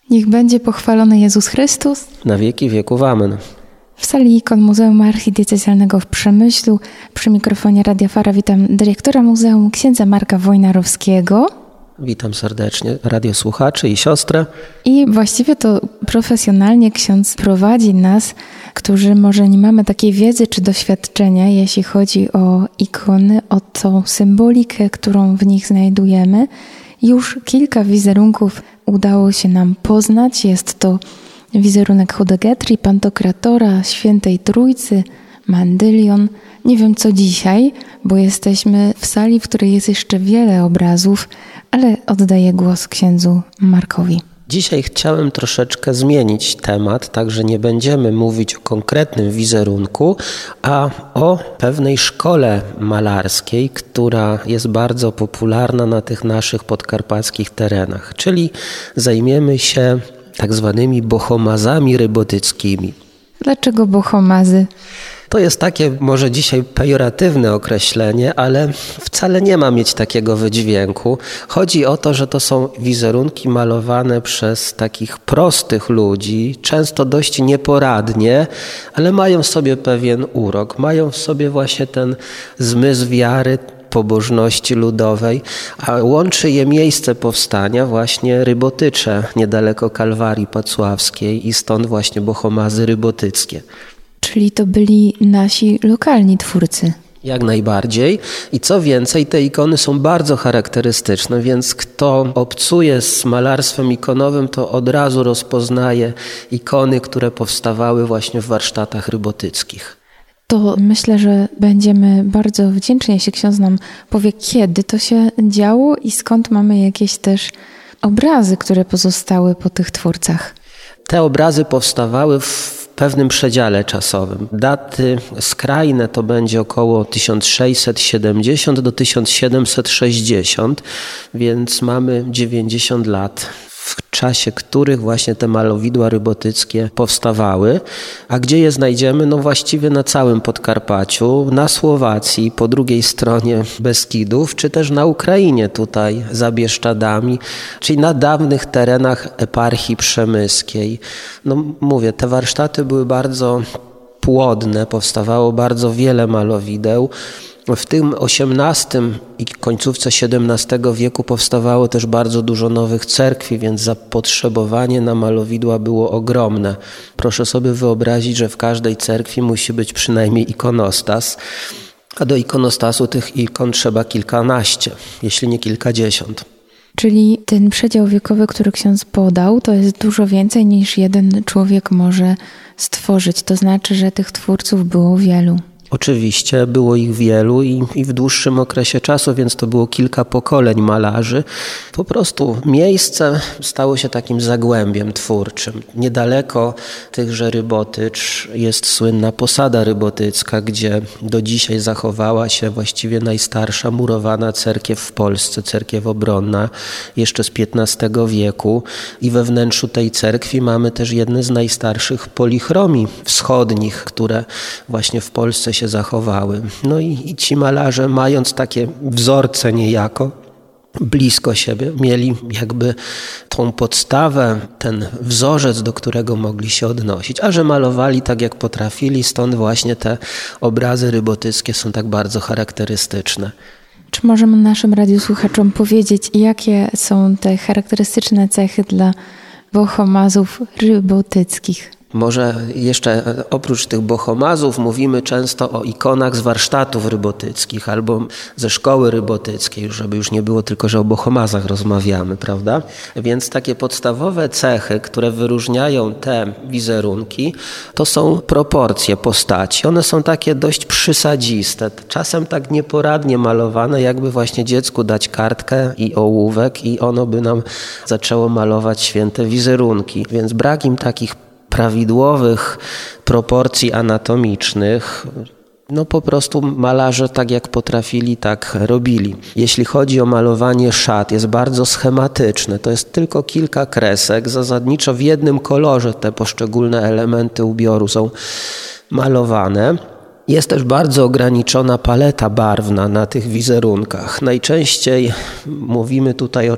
Niech będzie pochwalony Jezus Chrystus. Na wieki wieków. Amen. W sali ikon Muzeum Archidiecezjalnego w Przemyślu przy mikrofonie Radia Fara witam dyrektora muzeum księdza Marka Wojnarowskiego. Witam serdecznie radiosłuchaczy i siostrę. I właściwie to profesjonalnie ksiądz prowadzi nas, którzy może nie mamy takiej wiedzy czy doświadczenia, jeśli chodzi o ikony, o tą symbolikę, którą w nich znajdujemy. Już kilka wizerunków udało się nam poznać. Jest to wizerunek Hudegetri, Pantokratora, Świętej Trójcy, Mandylion. Nie wiem co dzisiaj, bo jesteśmy w sali, w której jest jeszcze wiele obrazów, ale oddaję głos księdzu Markowi. Dzisiaj chciałem troszeczkę zmienić temat, także nie będziemy mówić o konkretnym wizerunku, a o pewnej szkole malarskiej, która jest bardzo popularna na tych naszych podkarpackich terenach, czyli zajmiemy się tak zwanymi bohomazami rybotyckimi. Dlaczego bohomazy? To jest takie może dzisiaj pejoratywne określenie, ale wcale nie ma mieć takiego wydźwięku. Chodzi o to, że to są wizerunki malowane przez takich prostych ludzi, często dość nieporadnie, ale mają w sobie pewien urok, mają w sobie właśnie ten zmysł wiary, pobożności ludowej, a łączy je miejsce powstania właśnie Rybotycze, niedaleko Kalwarii Pacławskiej i stąd właśnie bohomazy rybotyckie. Czyli to byli nasi lokalni twórcy. Jak najbardziej. I co więcej, te ikony są bardzo charakterystyczne, więc kto obcuje z malarstwem ikonowym, to od razu rozpoznaje ikony, które powstawały właśnie w warsztatach rybotyckich. To myślę, że będziemy bardzo wdzięczni, jeśli ksiądz nam powie, kiedy to się działo i skąd mamy jakieś też obrazy, które pozostały po tych twórcach. Te obrazy powstawały w pewnym przedziale czasowym. Daty skrajne to będzie około 1670 do 1760, więc mamy 90 lat, w czasie których właśnie te malowidła rybotyckie powstawały. A gdzie je znajdziemy? No właściwie na całym Podkarpaciu, na Słowacji, po drugiej stronie Beskidów, czy też na Ukrainie tutaj za Bieszczadami, czyli na dawnych terenach eparchii przemyskiej. No mówię, te warsztaty były bardzo płodne, powstawało bardzo wiele malowideł. W tym XVIII i końcówce XVII wieku powstawało też bardzo dużo nowych cerkwi, więc zapotrzebowanie na malowidła było ogromne. Proszę sobie wyobrazić, że w każdej cerkwi musi być przynajmniej ikonostas, a do ikonostasu tych ikon trzeba kilkanaście, jeśli nie kilkadziesiąt. Czyli ten przedział wiekowy, który ksiądz podał, to jest dużo więcej niż jeden człowiek może stworzyć. To znaczy, że tych twórców było wielu. Oczywiście było ich wielu i w dłuższym okresie czasu, więc to było kilka pokoleń malarzy. Po prostu miejsce stało się takim zagłębiem twórczym. Niedaleko tychże Rybotycz jest słynna posada rybotycka, gdzie do dzisiaj zachowała się właściwie najstarsza murowana cerkiew w Polsce, cerkiew obronna, jeszcze z XV wieku. I we wnętrzu tej cerkwi mamy też jedne z najstarszych polichromii wschodnich, które właśnie w Polsce się zachowały. No i ci malarze, mając takie wzorce niejako blisko siebie, mieli jakby tą podstawę, ten wzorzec, do którego mogli się odnosić, a że malowali tak jak potrafili, stąd właśnie te obrazy rybotyckie są tak bardzo charakterystyczne. Czy możemy naszym radiosłuchaczom powiedzieć, jakie są te charakterystyczne cechy dla bohomazów rybotyckich? Może jeszcze oprócz tych bohomazów mówimy często o ikonach z warsztatów rybotyckich albo ze szkoły rybotyckiej, żeby już nie było tylko, że o bohomazach rozmawiamy, prawda? Więc takie podstawowe cechy, które wyróżniają te wizerunki, to są proporcje postaci. One są takie dość przysadziste, czasem tak nieporadnie malowane, jakby właśnie dziecku dać kartkę i ołówek i ono by nam zaczęło malować święte wizerunki. Więc brak im takich prawidłowych proporcji anatomicznych, no po prostu malarze tak jak potrafili, tak robili. Jeśli chodzi o malowanie szat, jest bardzo schematyczne. To jest tylko kilka kresek. Zasadniczo w jednym kolorze te poszczególne elementy ubioru są malowane. Jest też bardzo ograniczona paleta barwna na tych wizerunkach. Najczęściej mówimy tutaj o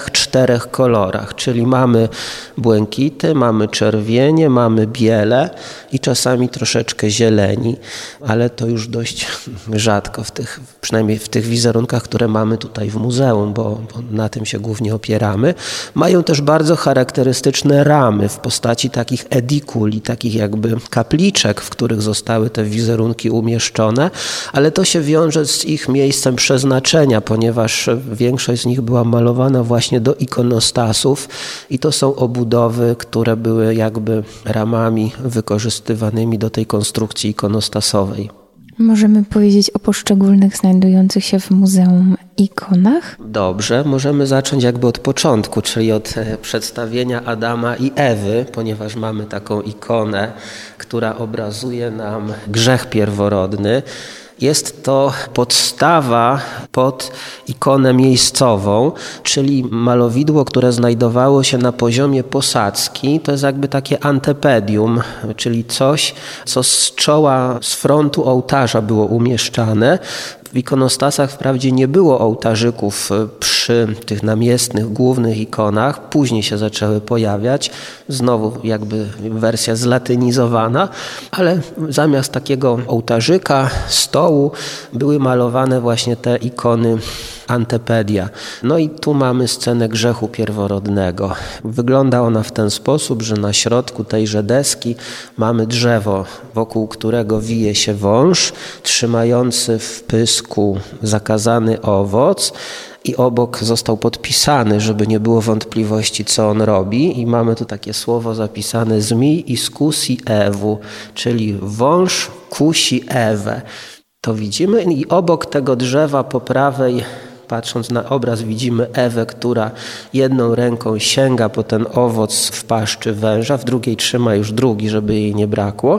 3-4 kolorach, czyli mamy błękity, mamy czerwienie, mamy biele i czasami troszeczkę zieleni, ale to już dość rzadko przynajmniej w tych wizerunkach, które mamy tutaj w muzeum, bo na tym się głównie opieramy. Mają też bardzo charakterystyczne ramy w postaci takich edikuli, takich jakby kapliczek, w których zostały te wizerunki umieszczone, ale to się wiąże z ich miejscem przeznaczenia, ponieważ większość z nich była malowana właśnie do ikonostasów i to są obudowy, które były jakby ramami wykorzystywanymi do tej konstrukcji ikonostasowej. Możemy powiedzieć o poszczególnych znajdujących się w muzeum ikonach? Dobrze, możemy zacząć jakby od początku, czyli od przedstawienia Adama i Ewy, ponieważ mamy taką ikonę, która obrazuje nam grzech pierworodny. Jest to podstawa pod ikonę miejscową, czyli malowidło, które znajdowało się na poziomie posadzki. To jest jakby takie antepedium, czyli coś, co z czoła, z frontu ołtarza było umieszczane. W ikonostasach wprawdzie nie było ołtarzyków przy tych namiestnych, głównych ikonach. Później się zaczęły pojawiać. Znowu jakby wersja zlatynizowana, ale zamiast takiego ołtarzyka, stołu były malowane właśnie te ikony antepedia. No i tu mamy scenę grzechu pierworodnego. Wygląda ona w ten sposób, że na środku tejże deski mamy drzewo, wokół którego wije się wąż, trzymający w pysku zakazany owoc i obok został podpisany, żeby nie było wątpliwości, co on robi. I mamy tu takie słowo zapisane: zmij iskusi Ewu, czyli wąż kusi Ewę. To widzimy i obok tego drzewa po prawej, patrząc na obraz, widzimy Ewę, która jedną ręką sięga po ten owoc w paszczy węża, w drugiej trzyma już drugi, żeby jej nie brakło.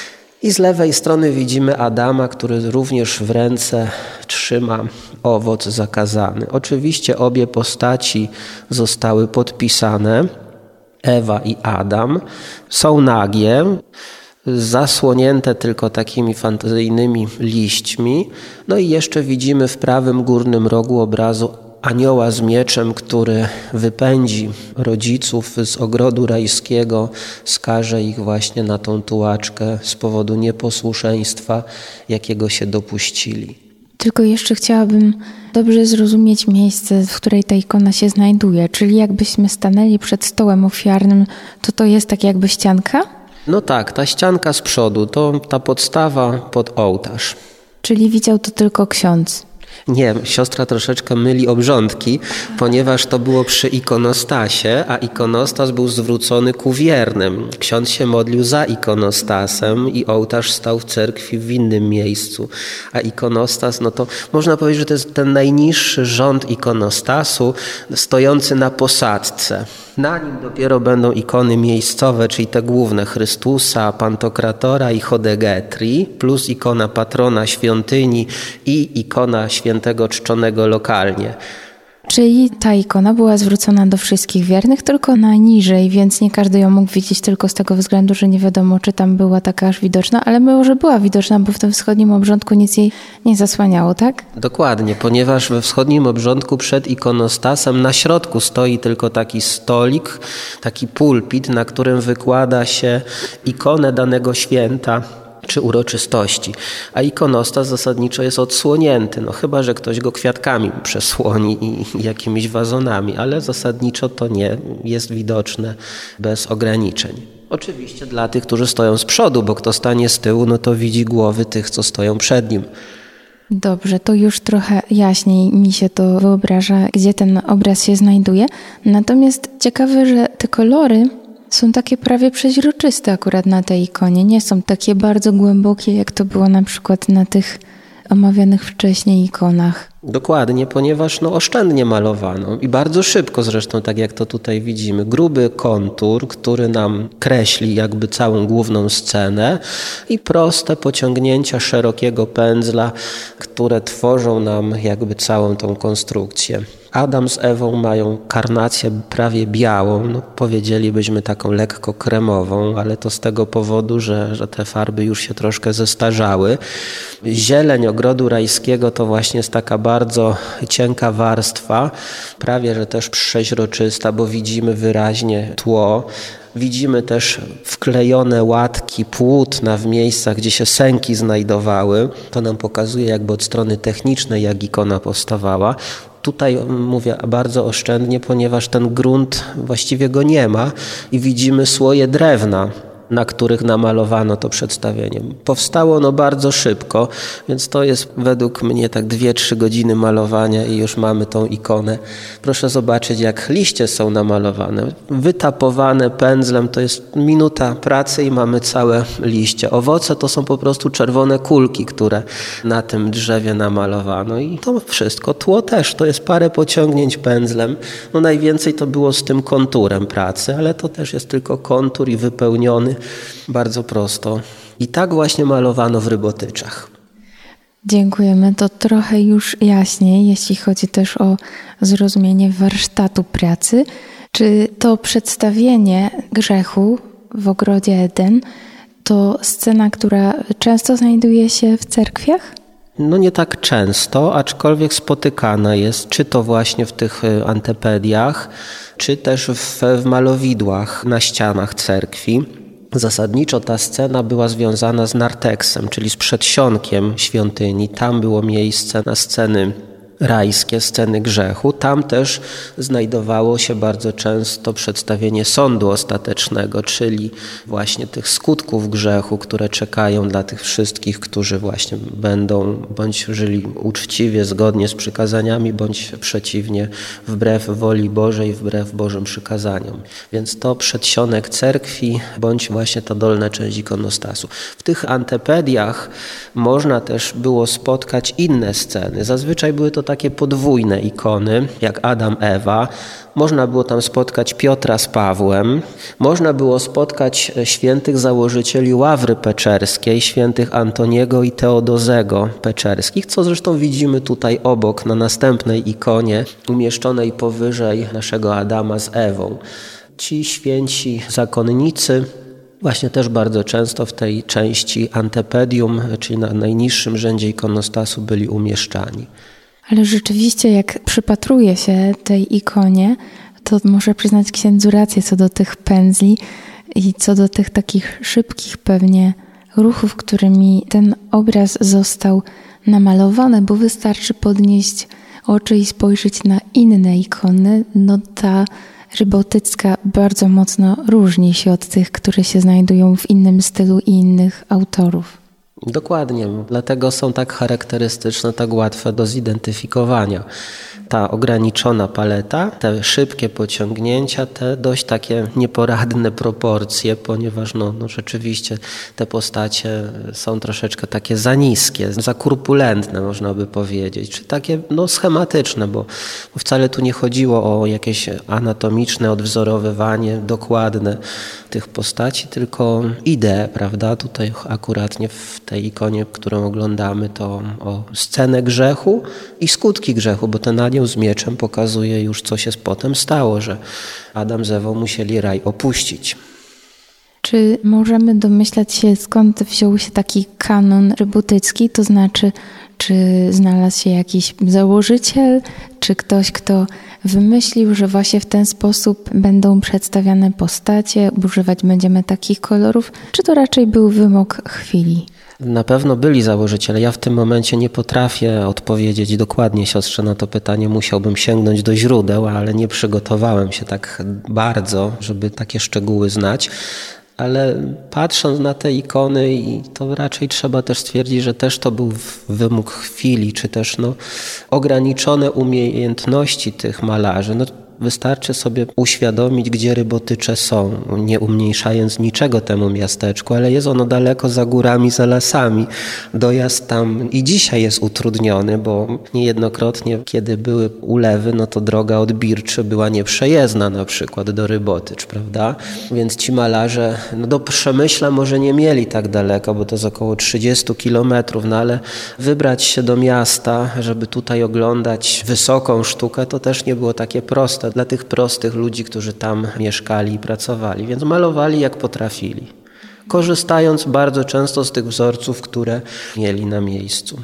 I z lewej strony widzimy Adama, który również w ręce trzyma owoc zakazany. Oczywiście obie postaci zostały podpisane, Ewa i Adam, są nagie, zasłonięte tylko takimi fantazyjnymi liśćmi. No i jeszcze widzimy w prawym górnym rogu obrazu anioła z mieczem, który wypędzi rodziców z ogrodu rajskiego, skaże ich właśnie na tą tułaczkę z powodu nieposłuszeństwa, jakiego się dopuścili. Tylko jeszcze chciałabym dobrze zrozumieć miejsce, w której ta ikona się znajduje. Czyli jakbyśmy stanęli przed stołem ofiarnym, to jest tak jakby ścianka? No tak, ta ścianka z przodu to ta podstawa pod ołtarz. Czyli widział to tylko ksiądz? Nie, siostra troszeczkę myli obrządki, ponieważ to było przy ikonostasie, a ikonostas był zwrócony ku wiernym. Ksiądz się modlił za ikonostasem i ołtarz stał w cerkwi w innym miejscu. A ikonostas, no to można powiedzieć, że to jest ten najniższy rząd ikonostasu stojący na posadzce. Na nim dopiero będą ikony miejscowe, czyli te główne Chrystusa, Pantokratora i Chodegetri, plus ikona patrona świątyni i ikona świętego czczonego lokalnie. Czyli ta ikona była zwrócona do wszystkich wiernych, tylko najniżej, więc nie każdy ją mógł widzieć tylko z tego względu, że nie wiadomo, czy tam była taka aż widoczna, ale może była widoczna, bo w tym wschodnim obrządku nic jej nie zasłaniało, tak? Dokładnie, ponieważ we wschodnim obrządku przed ikonostasem na środku stoi tylko taki stolik, taki pulpit, na którym wykłada się ikonę danego święta czy uroczystości, a ikonostas zasadniczo jest odsłonięty, no chyba że ktoś go kwiatkami przesłoni i jakimiś wazonami, ale zasadniczo to nie jest widoczne bez ograniczeń. Oczywiście dla tych, którzy stoją z przodu, bo kto stanie z tyłu, no to widzi głowy tych, co stoją przed nim. Dobrze, to już trochę jaśniej mi się to wyobraża, gdzie ten obraz się znajduje. Natomiast ciekawe, że te kolory są takie prawie przeźroczyste akurat na tej ikonie. Nie są takie bardzo głębokie, jak to było na przykład na tych omawianych wcześniej ikonach. Dokładnie, ponieważ oszczędnie malowano i bardzo szybko zresztą, tak jak to tutaj widzimy. Gruby kontur, który nam kreśli jakby całą główną scenę i proste pociągnięcia szerokiego pędzla, które tworzą nam jakby całą tą konstrukcję. Adam z Ewą mają karnację prawie białą, powiedzielibyśmy taką lekko kremową, ale to z tego powodu, że te farby już się troszkę zestarzały. Zieleń ogrodu rajskiego to właśnie jest taka bardzo cienka warstwa, prawie że też przeźroczysta, bo widzimy wyraźnie tło. Widzimy też wklejone łatki płótna w miejscach, gdzie się sęki znajdowały. To nam pokazuje jakby od strony technicznej, jak ikona powstawała. Tutaj mówię bardzo oszczędnie, ponieważ ten grunt właściwie go nie ma i widzimy słoje drewna, na których namalowano to przedstawienie. Powstało ono bardzo szybko, więc to jest według mnie tak 2-3 godziny malowania i już mamy tą ikonę. Proszę zobaczyć, jak liście są namalowane. Wytapowane pędzlem to jest minuta pracy i mamy całe liście. Owoce to są po prostu czerwone kulki, które na tym drzewie namalowano i to wszystko. Tło też, to jest parę pociągnięć pędzlem. Najwięcej to było z tym konturem pracy, ale to też jest tylko kontur i wypełniony bardzo prosto. I tak właśnie malowano w Rybotyczach. Dziękujemy. To trochę już jaśniej, jeśli chodzi też o zrozumienie warsztatu pracy. Czy to przedstawienie grzechu w ogrodzie Eden to scena, która często znajduje się w cerkwiach? Nie tak często, aczkolwiek spotykana jest, czy to właśnie w tych antepediach, czy też w malowidłach na ścianach cerkwi. Zasadniczo ta scena była związana z narteksem, czyli z przedsionkiem świątyni. Tam było miejsce na sceny rajskie, sceny grzechu. Tam też znajdowało się bardzo często przedstawienie sądu ostatecznego, czyli właśnie tych skutków grzechu, które czekają dla tych wszystkich, którzy właśnie będą bądź żyli uczciwie, zgodnie z przykazaniami, bądź przeciwnie, wbrew woli Bożej, wbrew Bożym przykazaniom. Więc to przedsionek cerkwi, bądź właśnie ta dolna część ikonostasu. W tych antepediach można też było spotkać inne sceny. Zazwyczaj były to takie podwójne ikony, jak Adam, Ewa. Można było tam spotkać Piotra z Pawłem. Można było spotkać świętych założycieli Ławry Peczerskiej, świętych Antoniego i Teodozego Peczerskich, co zresztą widzimy tutaj obok, na następnej ikonie, umieszczonej powyżej naszego Adama z Ewą. Ci święci zakonnicy właśnie też bardzo często w tej części antepedium, czyli na najniższym rzędzie ikonostasu, byli umieszczani. Ale rzeczywiście, jak przypatruje się tej ikonie, to muszę przyznać księdzu rację co do tych pędzli i co do tych takich szybkich pewnie ruchów, którymi ten obraz został namalowany, bo wystarczy podnieść oczy i spojrzeć na inne ikony. Ta rybotycka bardzo mocno różni się od tych, które się znajdują w innym stylu i innych autorów. Dokładnie, dlatego są tak charakterystyczne, tak łatwe do zidentyfikowania. Ta ograniczona paleta, te szybkie pociągnięcia, te dość takie nieporadne proporcje, ponieważ rzeczywiście te postacie są troszeczkę takie za niskie, za korpulentne można by powiedzieć, czy takie schematyczne, bo wcale tu nie chodziło o jakieś anatomiczne odwzorowywanie dokładne tych postaci, tylko ideę, prawda? Tutaj akuratnie w tej ikonie, którą oglądamy, to o scenę grzechu i skutki grzechu, bo ten anioł z mieczem pokazuje już, co się potem stało, że Adam z Ewą musieli raj opuścić. Czy możemy domyślać się, skąd wziął się taki kanon rybotycki, to znaczy, czy znalazł się jakiś założyciel, czy ktoś, kto wymyślił, że właśnie w ten sposób będą przedstawiane postacie, używać będziemy takich kolorów, czy to raczej był wymóg chwili? Na pewno byli założyciele. Ja w tym momencie nie potrafię odpowiedzieć dokładnie, siostrze, na to pytanie. Musiałbym sięgnąć do źródeł, ale nie przygotowałem się tak bardzo, żeby takie szczegóły znać. Ale patrząc na te ikony, i to raczej trzeba też stwierdzić, że też to był wymóg chwili, czy też ograniczone umiejętności tych malarzy. Wystarczy sobie uświadomić, gdzie Rybotycze są, nie umniejszając niczego temu miasteczku, ale jest ono daleko za górami, za lasami. Dojazd tam i dzisiaj jest utrudniony, bo niejednokrotnie, kiedy były ulewy, no to droga od Birczy była nieprzejezdna na przykład do Rybotycz, prawda? Więc ci malarze do Przemyśla może nie mieli tak daleko, bo to jest około 30 kilometrów, no ale wybrać się do miasta, żeby tutaj oglądać wysoką sztukę, to też nie było takie proste dla tych prostych ludzi, którzy tam mieszkali i pracowali, więc malowali jak potrafili, korzystając bardzo często z tych wzorców, które mieli na miejscu.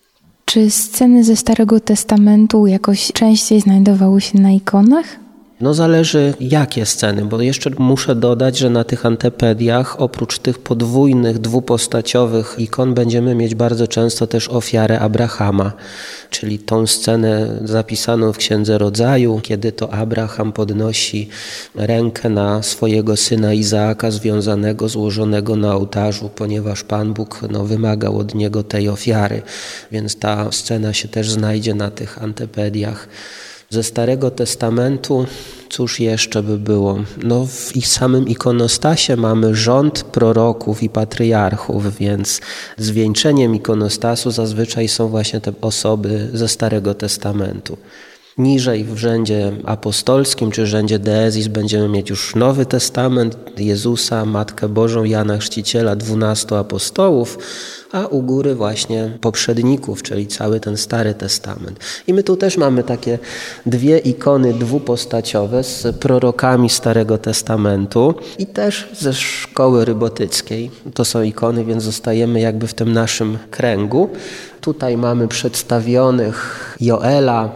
Czy sceny ze Starego Testamentu jakoś częściej znajdowały się na ikonach? No zależy jakie sceny, bo jeszcze muszę dodać, że na tych antepediach oprócz tych podwójnych, dwupostaciowych ikon będziemy mieć bardzo często też ofiarę Abrahama, czyli tą scenę zapisaną w Księdze Rodzaju, kiedy to Abraham podnosi rękę na swojego syna Izaaka związanego, złożonego na ołtarzu, ponieważ Pan Bóg wymagał od niego tej ofiary, więc ta scena się też znajdzie na tych antepediach. Ze Starego Testamentu, cóż jeszcze by było? W ich samym ikonostasie mamy rząd proroków i patriarchów, więc zwieńczeniem ikonostasu zazwyczaj są właśnie te osoby ze Starego Testamentu. Niżej w rzędzie apostolskim czy rzędzie deezis będziemy mieć już Nowy Testament, Jezusa, Matkę Bożą, Jana Chrzciciela, 12 apostołów, a u góry właśnie poprzedników, czyli cały ten Stary Testament. I my tu też mamy takie dwie ikony dwupostaciowe z prorokami Starego Testamentu i też ze szkoły rybotyckiej. To są ikony, więc zostajemy jakby w tym naszym kręgu. Tutaj mamy przedstawionych Joela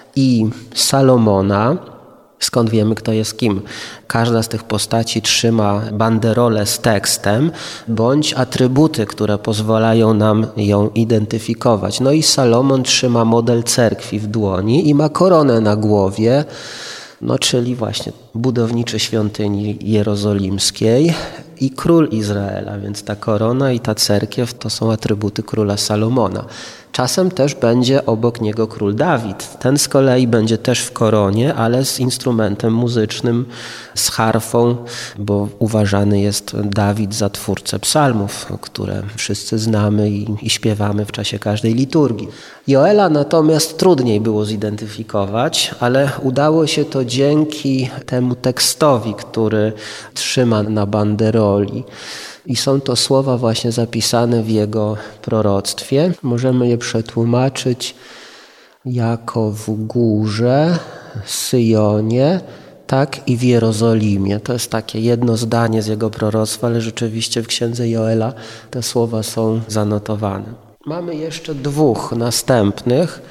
i Salomona. Skąd wiemy, kto jest kim? Każda z tych postaci trzyma banderolę z tekstem bądź atrybuty, które pozwalają nam ją identyfikować. No i Salomon trzyma model cerkwi w dłoni i ma koronę na głowie, czyli właśnie budowniczy świątyni jerozolimskiej i król Izraela, więc ta korona i ta cerkiew to są atrybuty króla Salomona. Czasem też będzie obok niego król Dawid. Ten z kolei będzie też w koronie, ale z instrumentem muzycznym, z harfą, bo uważany jest Dawid za twórcę psalmów, które wszyscy znamy i śpiewamy w czasie każdej liturgii. Joela natomiast trudniej było zidentyfikować, ale udało się to dzięki temu tekstowi, który trzyma na banderoli. I są to słowa właśnie zapisane w jego proroctwie. Możemy je przetłumaczyć jako w górze, Syjonie, tak i w Jerozolimie. To jest takie jedno zdanie z jego proroctwa, ale rzeczywiście w księdze Joela te słowa są zanotowane. Mamy jeszcze dwóch następnych.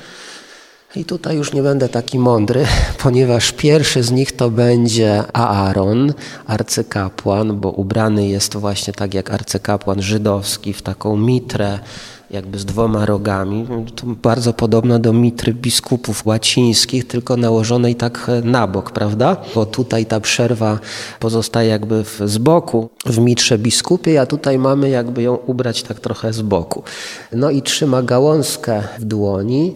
I tutaj już nie będę taki mądry, ponieważ pierwszy z nich to będzie Aaron, arcykapłan, bo ubrany jest właśnie tak jak arcykapłan żydowski w taką mitrę, jakby z dwoma rogami. To bardzo podobna do mitry biskupów łacińskich, tylko nałożonej tak na bok, prawda? Bo tutaj ta przerwa pozostaje jakby z boku w mitrze biskupiej, a tutaj mamy jakby ją ubrać tak trochę z boku. I trzyma gałązkę w dłoni.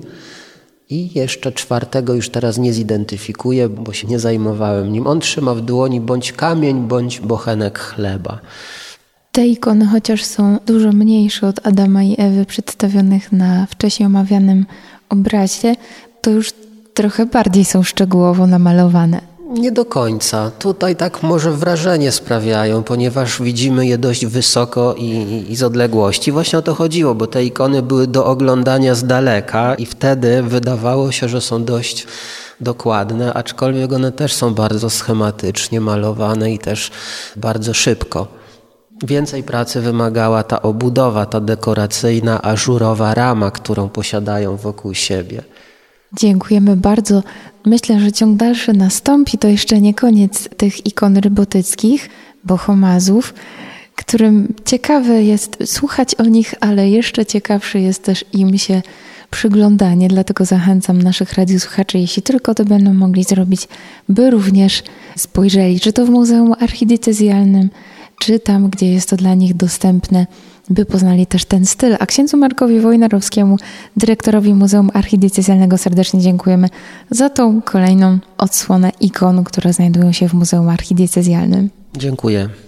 I jeszcze czwartego już teraz nie zidentyfikuję, bo się nie zajmowałem nim. On trzyma w dłoni bądź kamień, bądź bochenek chleba. Te ikony, chociaż są dużo mniejsze od Adama i Ewy przedstawionych na wcześniej omawianym obrazie, to już trochę bardziej są szczegółowo namalowane. Nie do końca. Tutaj tak może wrażenie sprawiają, ponieważ widzimy je dość wysoko i z odległości. Właśnie o to chodziło, bo te ikony były do oglądania z daleka i wtedy wydawało się, że są dość dokładne, aczkolwiek one też są bardzo schematycznie malowane i też bardzo szybko. Więcej pracy wymagała ta obudowa, ta dekoracyjna, ażurowa rama, którą posiadają wokół siebie. Dziękujemy bardzo. Myślę, że ciąg dalszy nastąpi. To jeszcze nie koniec tych ikon rybotyckich, bohomazów, którym ciekawe jest słuchać o nich, ale jeszcze ciekawsze jest też im się przyglądanie. Dlatego zachęcam naszych radiosłuchaczy, jeśli tylko to będą mogli zrobić, by również spojrzeli, czy to w Muzeum Archidiecezjalnym, czy tam, gdzie jest to dla nich dostępne, by poznali też ten styl. A księdzu Markowi Wojnarowskiemu, dyrektorowi Muzeum Archidiecezjalnego, serdecznie dziękujemy za tą kolejną odsłonę ikon, które znajdują się w Muzeum Archidiecezjalnym. Dziękuję.